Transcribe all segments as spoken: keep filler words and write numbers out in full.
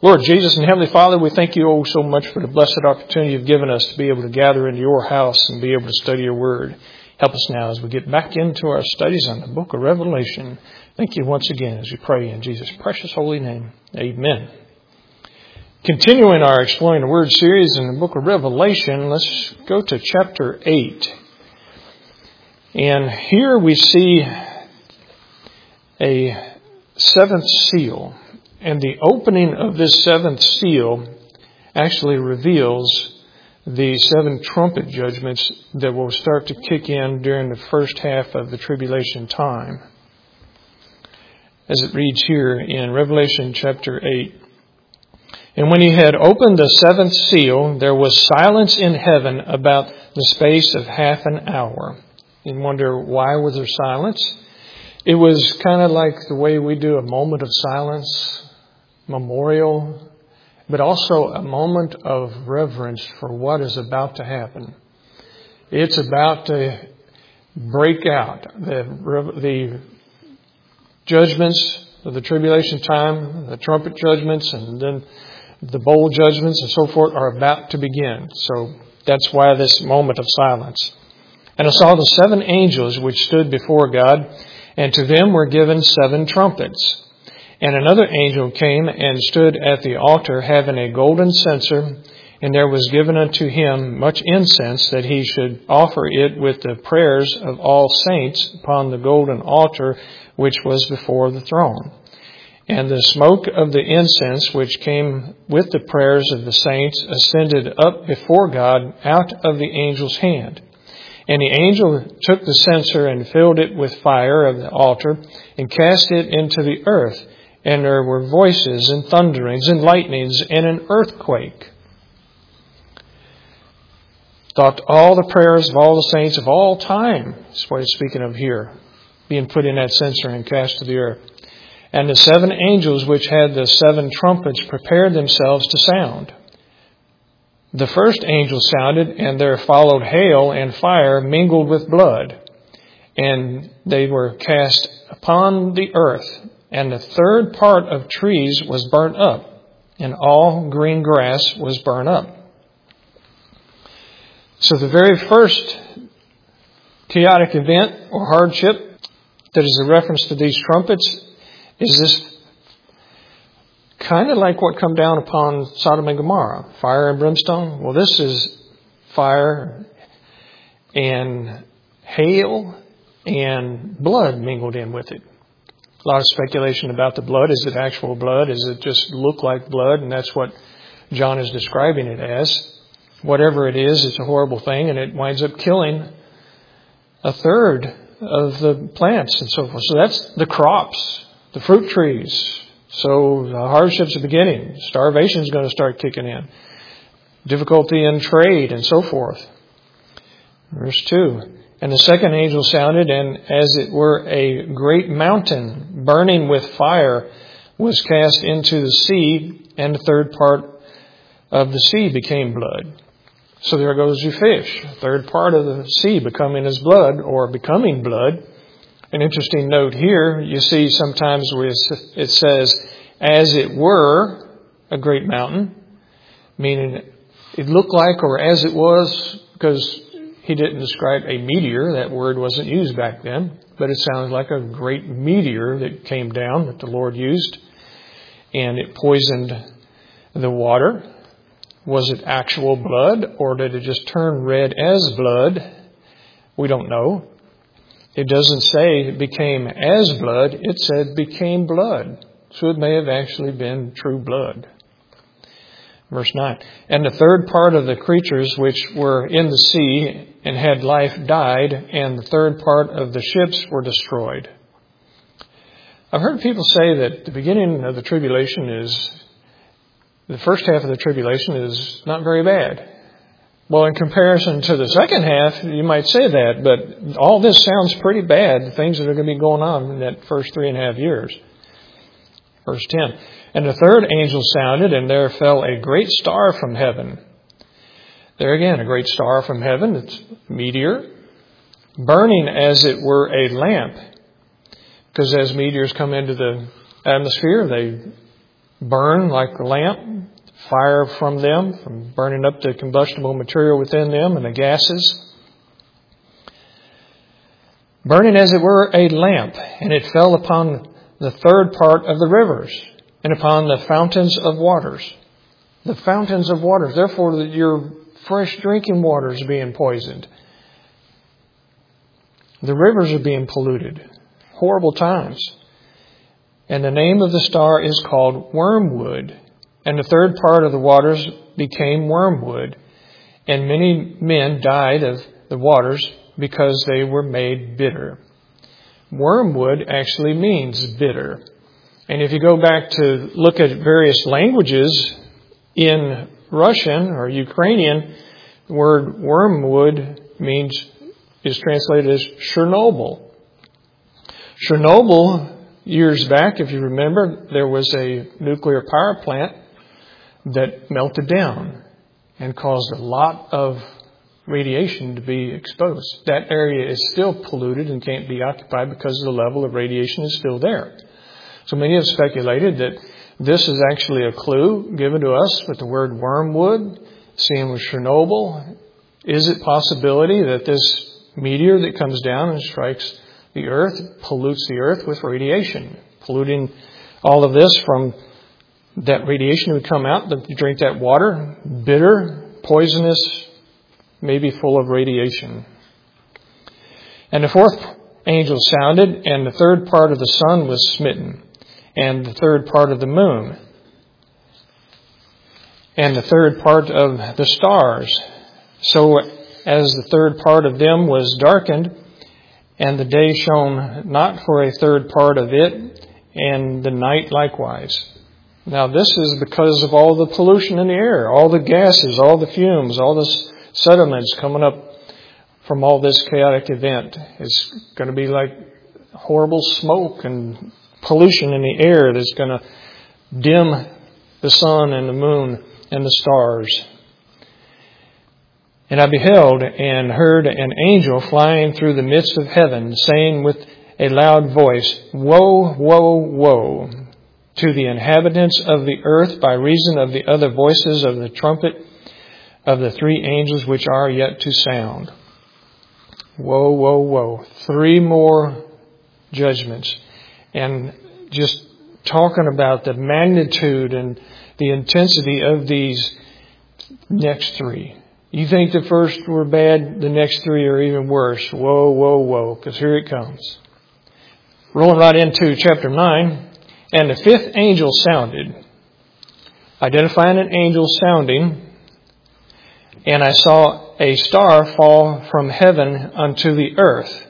Lord Jesus and Heavenly Father, we thank you oh so much for the blessed opportunity you've given us to be able to gather into your house and be able to study your word. Help us now as we get back into our studies on the book of Revelation. Thank you once again as we pray in Jesus' precious holy name. Amen. Continuing our Exploring the Word series in the book of Revelation, let's go to chapter eight. And here we see a seventh seal. And the opening of this seventh seal actually reveals the seven trumpet judgments that will start to kick in during the first half of the tribulation time. As it reads here in Revelation chapter eight. And when he had opened the seventh seal, there was silence in heaven about the space of half an hour. You wonder, why was there silence? It was kind of like the way we do a moment of silence, memorial, but also a moment of reverence for what is about to happen. It's about to break out. The, the judgments of the tribulation time, the trumpet judgments, and then the bowl judgments and so forth are about to begin. So that's why this moment of silence. And I saw the seven angels which stood before God, and to them were given seven trumpets. And another angel came and stood at the altar, having a golden censer, and there was given unto him much incense, that he should offer it with the prayers of all saints upon the golden altar which was before the throne. And the smoke of the incense which came with the prayers of the saints ascended up before God out of the angel's hand. And the angel took the censer and filled it with fire of the altar and cast it into the earth. And there were voices and thunderings and lightnings and an earthquake. Thought all the prayers of all the saints of all time, is what he's speaking of here, being put in that censer and cast to the earth. And the seven angels which had the seven trumpets prepared themselves to sound. The first angel sounded, and there followed hail and fire mingled with blood. And they were cast upon the earth. And the third part of trees was burnt up, and all green grass was burnt up. So the very first chaotic event or hardship that is a reference to these trumpets is this kind of like what come down upon Sodom and Gomorrah, fire and brimstone. Well, this is fire and hail and blood mingled in with it. A lot of speculation about the blood. Is it actual blood? Does it just look like blood? And that's what John is describing it as. Whatever it is, it's a horrible thing, and it winds up killing a third of the plants and so forth. So that's the crops, the fruit trees. So the hardships are beginning. Starvation is going to start kicking in. Difficulty in trade and so forth. Verse two. And the second angel sounded, and as it were a great mountain burning with fire was cast into the sea, and the third part of the sea became blood. So there goes your fish. A third part of the sea becoming as blood, or becoming blood. An interesting note here, you see sometimes where it says, as it were a great mountain, meaning it looked like or as it was, because he didn't describe a meteor. That word wasn't used back then. But it sounds like a great meteor that came down that the Lord used. And it poisoned the water. Was it actual blood? Or did it just turn red as blood? We don't know. It doesn't say it became as blood. It said became blood. So it may have actually been true blood. Verse nine. And the third part of the creatures which were in the sea and had life died, and the third part of the ships were destroyed. I've heard people say that the beginning of the tribulation is, the first half of the tribulation is not very bad. Well, in comparison to the second half, you might say that, but all this sounds pretty bad, the things that are going to be going on in that first three and a half years. Verse ten. And the third angel sounded, and there fell a great star from heaven. There again, a great star from heaven. It's a meteor, burning as it were a lamp. Because as meteors come into the atmosphere, they burn like a lamp, fire from them, from burning up the combustible material within them and the gases. Burning as it were a lamp, and it fell upon the third part of the rivers and upon the fountains of waters. The fountains of waters, therefore your fresh drinking water is being poisoned. The rivers are being polluted. Horrible times. And the name of the star is called Wormwood. And the third part of the waters became wormwood. And many men died of the waters because they were made bitter. Wormwood actually means bitter. And if you go back to look at various languages in Russian or Ukrainian, the word wormwood means, is translated as Chernobyl. Chernobyl, years back, if you remember, there was a nuclear power plant that melted down and caused a lot of radiation to be exposed. That area is still polluted and can't be occupied because the level of radiation is still there. So many have speculated that this is actually a clue given to us with the word wormwood, seen with Chernobyl. Is it possibility that this meteor that comes down and strikes the earth pollutes the earth with radiation, polluting all of this from that radiation would come out, that you drink that water, bitter, poisonous, maybe full of radiation. And the fourth angel sounded, and the third part of the sun was smitten, and the third part of the moon, and the third part of the stars. So as the third part of them was darkened, and the day shone not for a third part of it, and the night likewise. Now this is because of all the pollution in the air, all the gases, all the fumes, all the sediments coming up from all this chaotic event. It's going to be like horrible smoke and pollution in the air that's going to dim the sun and the moon and the stars. And I beheld and heard an angel flying through the midst of heaven, saying with a loud voice, Woe, woe, woe to the inhabitants of the earth by reason of the other voices of the trumpet of the three angels which are yet to sound. Woe, woe, woe. Three more judgments. And just talking about the magnitude and the intensity of these next three. You think the first were bad, the next three are even worse. Whoa, whoa, whoa, because here it comes. Rolling right into chapter nine. And the fifth angel sounded, identifying an angel sounding, and I saw a star fall from heaven unto the earth.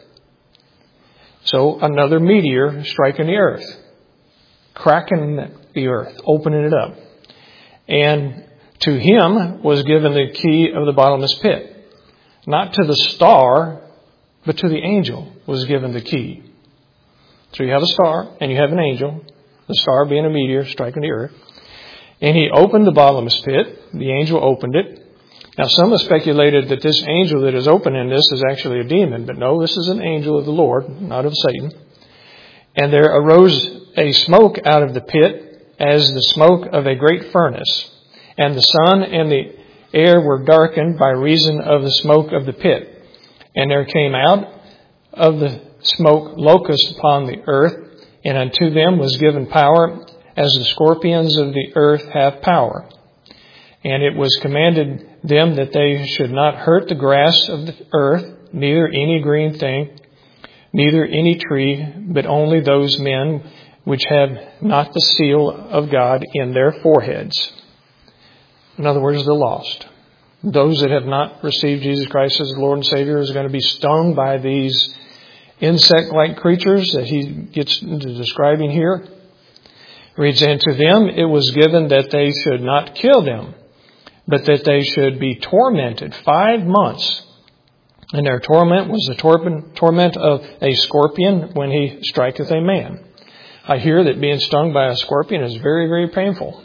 So another meteor striking the earth, cracking the earth, opening it up. And to him was given the key of the bottomless pit. Not to the star, but to the angel was given the key. So you have a star and you have an angel, the star being a meteor striking the earth. And he opened the bottomless pit. The angel opened it. Now some have speculated that this angel that is opening this is actually a demon, but no, this is an angel of the Lord, not of Satan. And there arose a smoke out of the pit as the smoke of a great furnace. And the sun and the air were darkened by reason of the smoke of the pit. And there came out of the smoke locusts upon the earth, and unto them was given power, as the scorpions of the earth have power. And it was commanded them that they should not hurt the grass of the earth, neither any green thing, neither any tree, but only those men which have not the seal of God in their foreheads. In other words, the lost. Those that have not received Jesus Christ as Lord and Savior is going to be stung by these insect-like creatures that he gets into describing here. Reads, and to them it was given that they should not kill them, but that they should be tormented five months. And their torment was the torment of a scorpion when he striketh a man. I hear that being stung by a scorpion is very, very painful.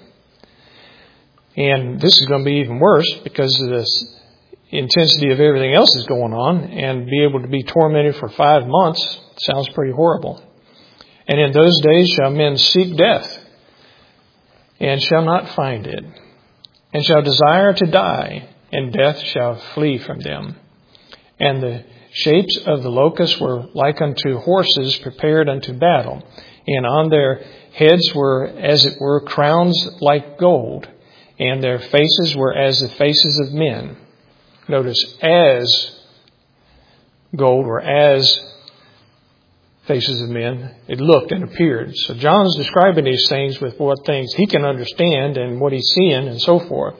And this is going to be even worse because of this intensity of everything else that's going on, and be able to be tormented for five months sounds pretty horrible. And in those days shall men seek death, and shall not find it, and shall desire to die, and death shall flee from them. And the shapes of the locusts were like unto horses prepared unto battle, and on their heads were, as it were, crowns like gold, and their faces were as the faces of men. Notice, as gold, or as faces of men, it looked and appeared. So John's describing these things with what things he can understand and what he's seeing and so forth.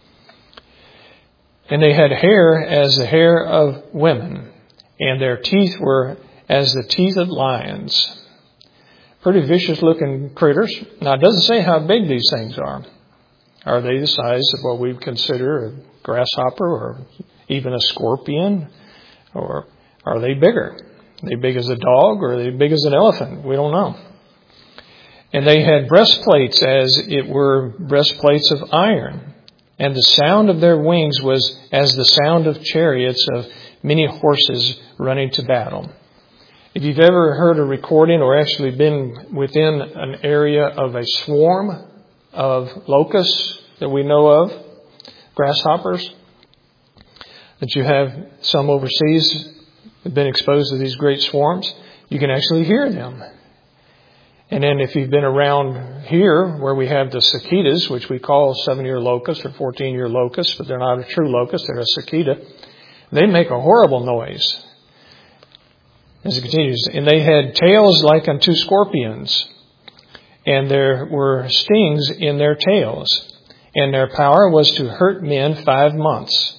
And they had hair as the hair of women, and their teeth were as the teeth of lions. Pretty vicious looking critters. Now it doesn't say how big these things are. Are they the size of what we would consider a grasshopper or even a scorpion? Or are they bigger? Are they big as a dog, or are they big as an elephant? We don't know. And they had breastplates as it were breastplates of iron. And the sound of their wings was as the sound of chariots of many horses running to battle. If you've ever heard a recording or actually been within an area of a swarm of locusts that we know of, grasshoppers, that you have some overseas have been exposed to these great swarms, you can actually hear them. And then if you've been around here where we have the cicadas, which we call seven-year locusts or fourteen-year locusts, but they're not a true locust, they're a cicada, they make a horrible noise. As it continues, and they had tails like unto scorpions, and there were stings in their tails, and their power was to hurt men five months.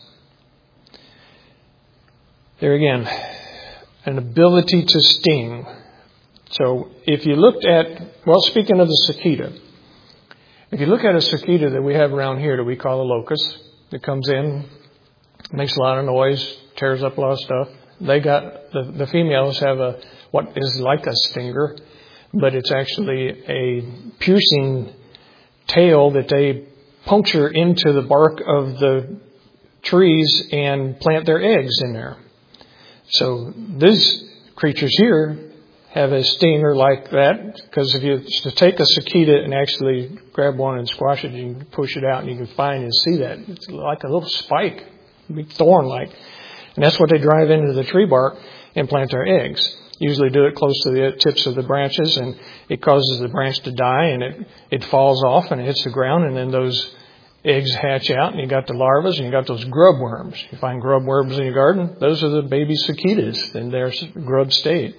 There again, an ability to sting. So if you looked at, well, speaking of the cicada, if you look at a cicada that we have around here that we call a locust, that comes in, makes a lot of noise, tears up a lot of stuff. They got, the, the females have a, what is like a stinger, but it's actually a piercing tail that they puncture into the bark of the trees and plant their eggs in there. So these creatures here have a stinger like that, because if you to take a cicada and actually grab one and squash it, you can push it out and you can find and see that. It's like a little spike, big thorn-like. And that's what they drive into the tree bark and plant their eggs. Usually do it close to the tips of the branches, and it causes the branch to die, and it, it falls off and it hits the ground, and then those eggs hatch out, and you got the larvae, and you got those grub worms. You find grub worms in your garden, those are the baby cicadas in their grub state.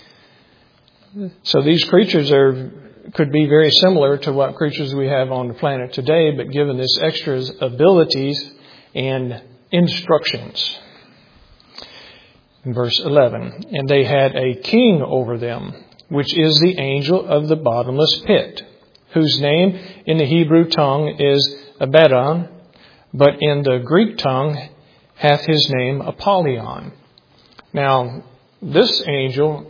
So these creatures are could be very similar to what creatures we have on the planet today, but given this extra abilities and instructions. In verse eleven, and they had a king over them, which is the angel of the bottomless pit, whose name in the Hebrew tongue is Abaddon, but in the Greek tongue hath his name Apollyon. Now, this angel,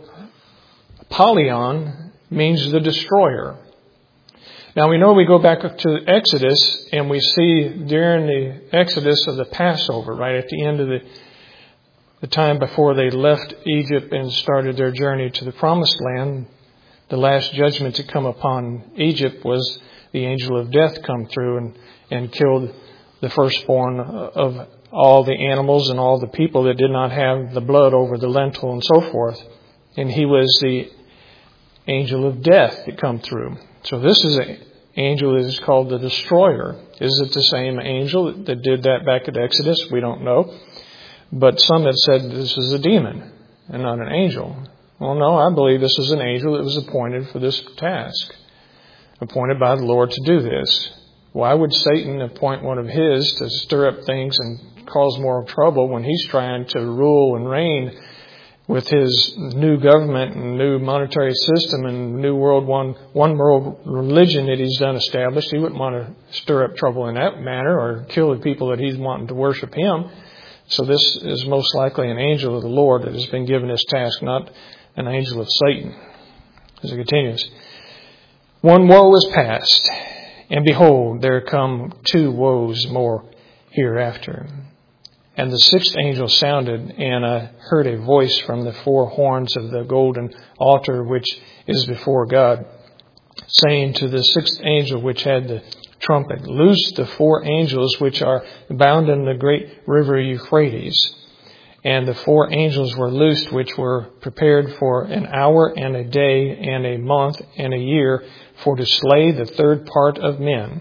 Apollyon, means the destroyer. Now, we know we go back to Exodus, and we see during the Exodus of the Passover, right at the end of the The time before they left Egypt and started their journey to the Promised Land, the last judgment to come upon Egypt was the angel of death come through and, and killed the firstborn of all the animals and all the people that did not have the blood over the lintel and so forth. And he was the angel of death that come through. So this is an angel that is called the destroyer. Is it the same angel that did that back at Exodus? We don't know. But some have said this is a demon and not an angel. Well, no, I believe this is an angel that was appointed for this task, appointed by the Lord to do this. Why would Satan appoint one of his to stir up things and cause more trouble when he's trying to rule and reign with his new government and new monetary system and new world one, one world religion that he's done established? He wouldn't want to stir up trouble in that manner or kill the people that he's wanting to worship him. So this is most likely an angel of the Lord that has been given this task, not an angel of Satan. As it continues, one woe is past, and behold, there come two woes more hereafter. And the sixth angel sounded, and I heard a voice from the four horns of the golden altar which is before God, saying to the sixth angel which had the trumpet, Loose the four angels which are bound in the great river Euphrates. And the four angels were loosed which were prepared for an hour and a day and a month and a year for to slay the third part of men.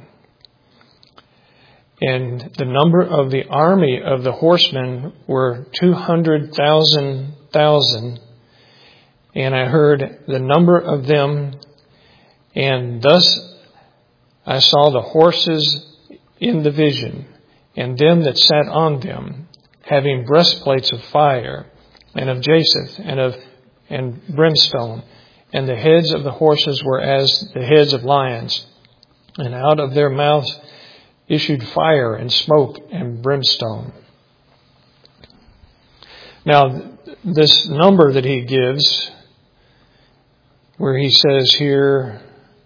And the number of the army of the horsemen were two hundred thousand thousand. And I heard the number of them, and thus I saw the horses in the vision, and them that sat on them, having breastplates of fire, and of jacinth, and of and brimstone, and the heads of the horses were as the heads of lions, and out of their mouths issued fire and smoke and brimstone. Now, this number that he gives, where he says here,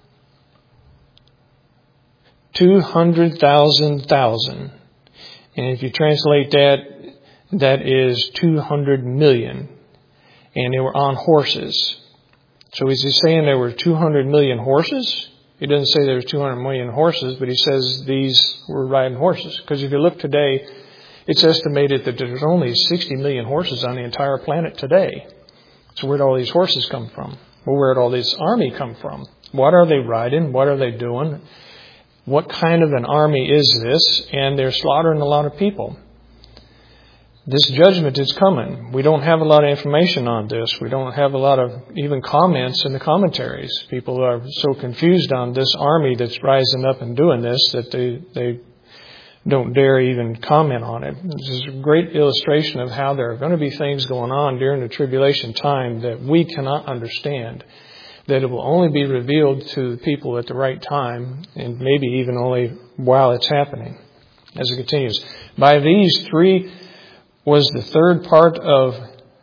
two hundred thousand thousand. And if you translate that, that is two hundred million. And they were on horses. So is he saying there were two hundred million horses? He doesn't say there was two hundred million horses, but he says these were riding horses. Because if you look today, it's estimated that there's only sixty million horses on the entire planet today. So where'd all these horses come from? Well, where'd all this army come from? What are they riding? What are they doing? What kind of an army is this? And they're slaughtering a lot of people. This judgment is coming. We don't have a lot of information on this. We don't have a lot of even comments in the commentaries. People are so confused on this army that's rising up and doing this that they, they don't dare even comment on it. This is a great illustration of how there are going to be things going on during the tribulation time that we cannot understand, that it will only be revealed to people at the right time, and maybe even only while it's happening. As it continues, by these three was the third part of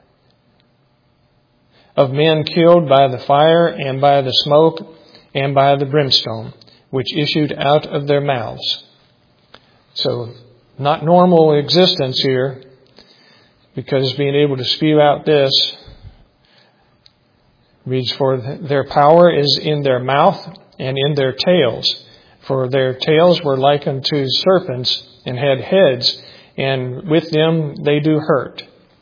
of men killed by the fire and by the smoke and by the brimstone, which issued out of their mouths. So, not normal existence here, because being able to spew out this reads, For their power is in their mouth and in their tails. For their tails were like unto serpents and had heads, and with them they do hurt.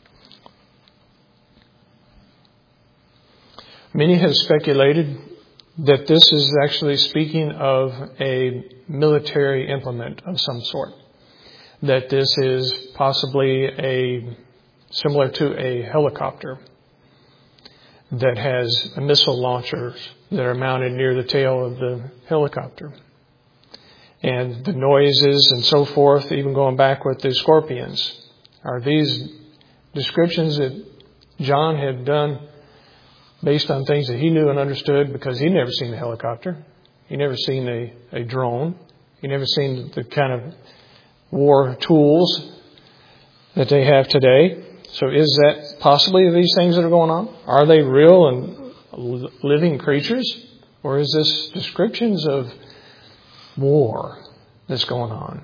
Many have speculated that this is actually speaking of a military implement of some sort. That this is possibly a similar to a helicopter that has missile launchers that are mounted near the tail of the helicopter. And the noises and so forth, even going back with the scorpions. Are these descriptions that John had done based on things that he knew and understood, because he'd never seen a helicopter. He'd never seen a, a drone. He'd never seen the kind of war tools that they have today. So is that possibly these things that are going on? Are they real and living creatures? Or is this descriptions of war that's going on?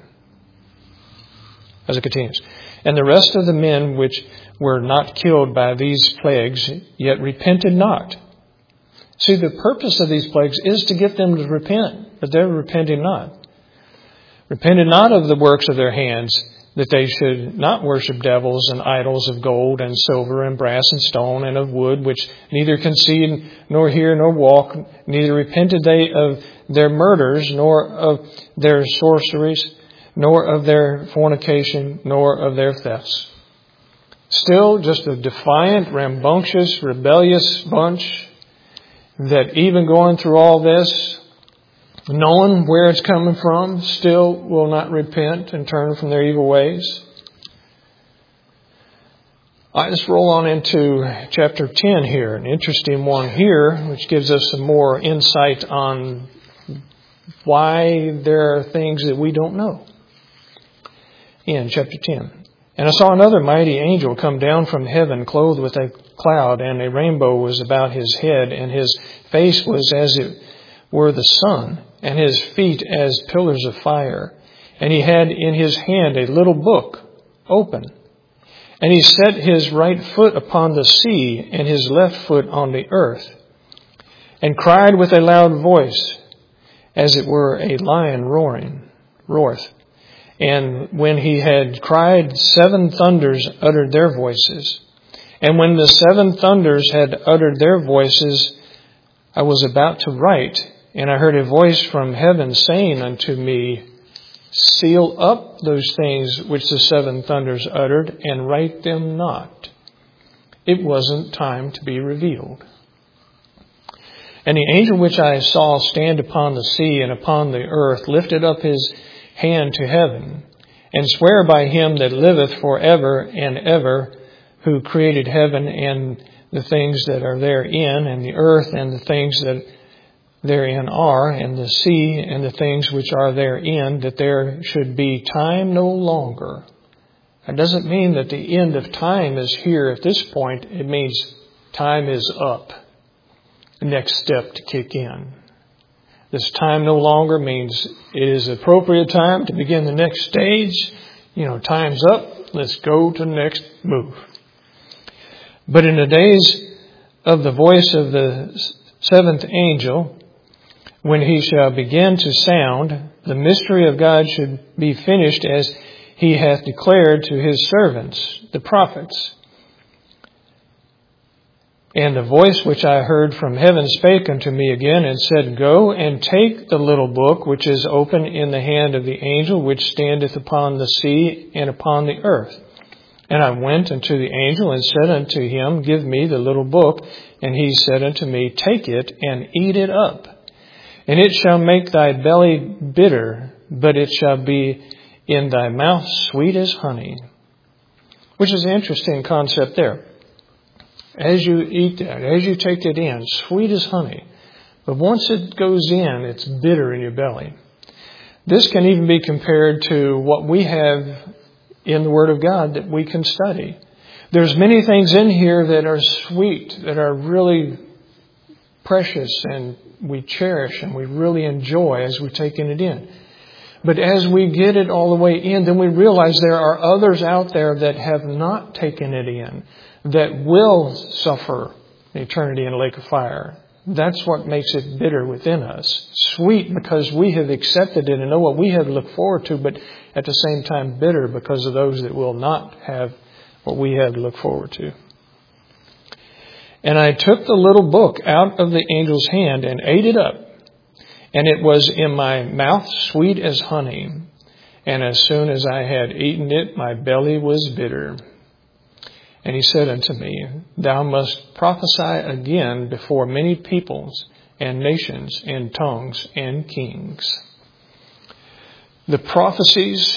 As it continues. And the rest of the men which were not killed by these plagues, yet repented not. See, the purpose of these plagues is to get them to repent, but they're repenting not. Repented not of the works of their hands, that they should not worship devils and idols of gold and silver and brass and stone and of wood, which neither can see nor hear nor walk. Neither repented they of their murders, nor of their sorceries, nor of their fornication, nor of their thefts. Still just a defiant, rambunctious, rebellious bunch that even going through all this, knowing where it's coming from, still will not repent and turn from their evil ways. I just roll on into chapter ten here, an interesting one here, which gives us some more insight on why there are things that we don't know. In chapter ten. And I saw another mighty angel come down from heaven, clothed with a cloud, and a rainbow was about his head, and his face was as it were the sun, and his feet as pillars of fire. And he had in his hand a little book, open. And he set his right foot upon the sea, and his left foot on the earth. and cried with a loud voice, as it were a lion roaring, roareth. And when he had cried, seven thunders uttered their voices. And when the seven thunders had uttered their voices, I was about to write, and I heard a voice from heaven saying unto me, seal up those things which the seven thunders uttered, and write them not. It wasn't time to be revealed. And the angel which I saw stand upon the sea and upon the earth lifted up his hand to heaven, and sware by him that liveth for ever and ever, who created heaven and the things that are therein, and the earth and the things that therein are, and the sea and the things which are therein, that there should be time no longer. That doesn't mean that the end of time is here at this point. It means time is up. The next step to kick in. This time no longer means it is appropriate time to begin the next stage. You know, time's up. Let's go to the next move. But in the days of the voice of the seventh angel, when he shall begin to sound, the mystery of God should be finished, as he hath declared to his servants, the prophets. And the voice which I heard from heaven spake unto me again, and said, Go and take the little book which is open in the hand of the angel which standeth upon the sea and upon the earth. And I went unto the angel and said unto him, Give me the little book. And he said unto me, Take it and eat it up. And it shall make thy belly bitter, but it shall be in thy mouth sweet as honey. Which is an interesting concept there. As you eat that, as you take it in, sweet as honey. But once it goes in, it's bitter in your belly. This can even be compared to what we have in the Word of God that we can study. There's many things in here that are sweet, that are really precious, and we cherish and we really enjoy as we're taking it in. But as we get it all the way in, then we realize there are others out there that have not taken it in, that will suffer eternity in a lake of fire. That's what makes it bitter within us. Sweet because we have accepted it and know what we have to look forward to, but at the same time bitter because of those that will not have what we have to look forward to. And I took the little book out of the angel's hand and ate it up. And it was in my mouth sweet as honey. And as soon as I had eaten it, my belly was bitter. And he said unto me, Thou must prophesy again before many peoples and nations and tongues and kings. The prophecies,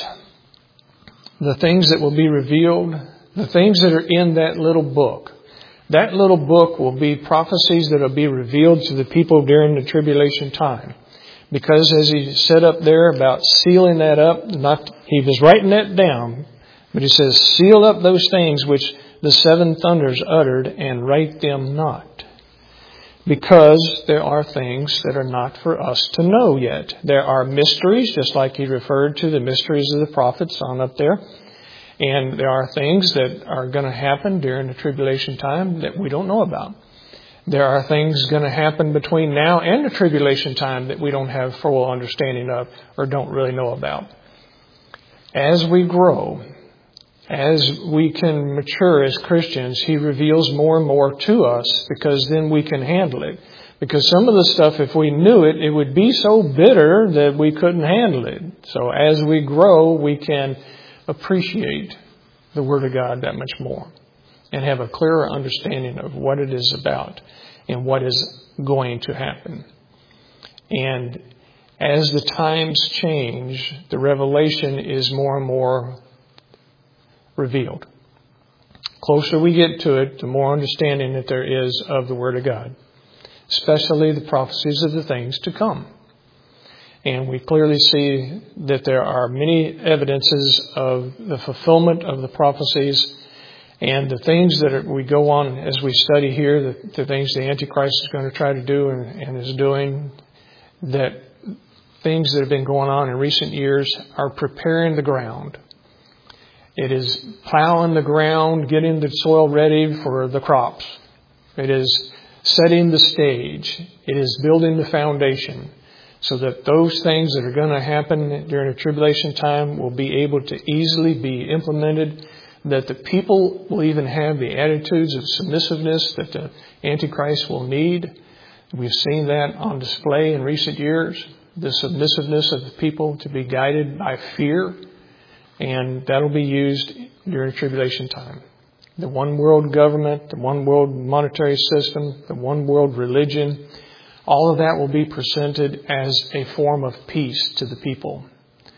the things that will be revealed, the things that are in that little book, that little book will be prophecies that will be revealed to the people during the tribulation time. Because as he said up there about sealing that up, not he was writing that down, but he says, seal up those things which the seven thunders uttered, and write them not. Because there are things that are not for us to know yet. There are mysteries, just like he referred to the mysteries of the prophets on up there. And there are things that are going to happen during the tribulation time that we don't know about. There are things going to happen between now and the tribulation time that we don't have full understanding of or don't really know about. As we grow, as we can mature as Christians, he reveals more and more to us, because then we can handle it. Because some of the stuff, if we knew it, it would be so bitter that we couldn't handle it. So as we grow, we can appreciate the Word of God that much more and have a clearer understanding of what it is about and what is going to happen. And as the times change, the revelation is more and more revealed. Closer we get to it, the more understanding that there is of the Word of God, especially the prophecies of the things to come. And we clearly see that there are many evidences of the fulfillment of the prophecies and the things that are, we go on as we study here, the, the things the Antichrist is going to try to do and, and is doing, that things that have been going on in recent years are preparing the ground. It is plowing the ground, getting the soil ready for the crops. It is setting the stage. It is building the foundation so that those things that are going to happen during the tribulation time will be able to easily be implemented, that the people will even have the attitudes of submissiveness that the Antichrist will need. We've seen that on display in recent years, the submissiveness of the people to be guided by fear, and that'll be used during the tribulation time. The one world government, the one world monetary system, the one world religion, all of that will be presented as a form of peace to the people.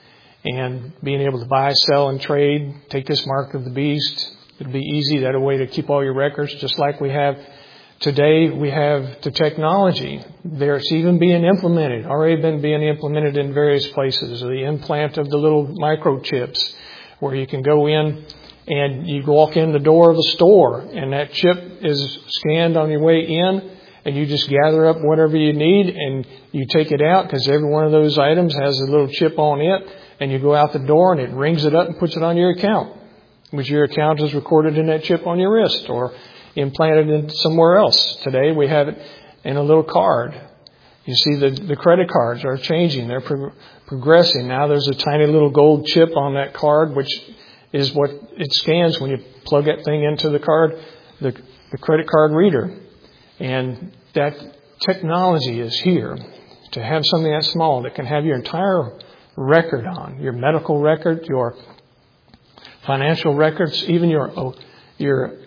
And being able to buy, sell, and trade, take this mark of the beast, it'll be easy. That's a way to keep all your records, just like we have today. We have the technology. There's even being implemented, already been being implemented in various places. The implant of the little microchips, where you can go in and you walk in the door of a store, and that chip is scanned on your way in, and you just gather up whatever you need, and you take it out, because every one of those items has a little chip on it, and you go out the door, and it rings it up and puts it on your account, which your account is recorded in that chip on your wrist or implanted in somewhere else. Today we have it in a little card. You see the, the credit cards are changing. They're pro- progressing. Now there's a tiny little gold chip on that card, which is what it scans when you plug that thing into the card, the, the credit card reader. And that technology is here to have something that small that can have your entire record on, your medical record, your financial records, even your your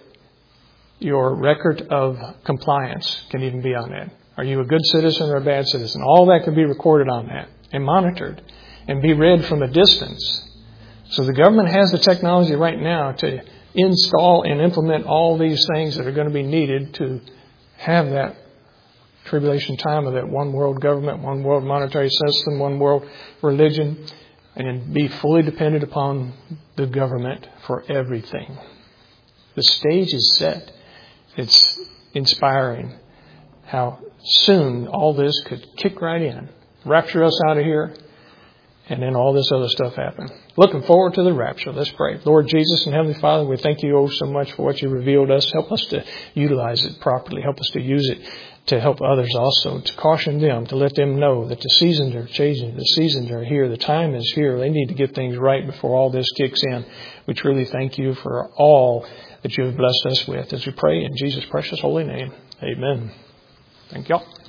your record of compliance can even be on that. Are you a good citizen or a bad citizen? All that can be recorded on that and monitored and be read from a distance. So the government has the technology right now to install and implement all these things that are going to be needed to have that tribulation time of that one world government, one world monetary system, one world religion, and be fully dependent upon the government for everything. The stage is set. It's inspiring how soon all this could kick right in, rapture us out of here, and then all this other stuff happen. Looking forward to the rapture. Let's pray. Lord Jesus and Heavenly Father, we thank you oh so much for what you revealed us. Help us to utilize it properly. Help us to use it to help others also, to caution them, to let them know that the seasons are changing. The seasons are here. The time is here. They need to get things right before all this kicks in. We truly thank you for all that you have blessed us with. As we pray in Jesus' precious holy name. Amen. Thank y'all.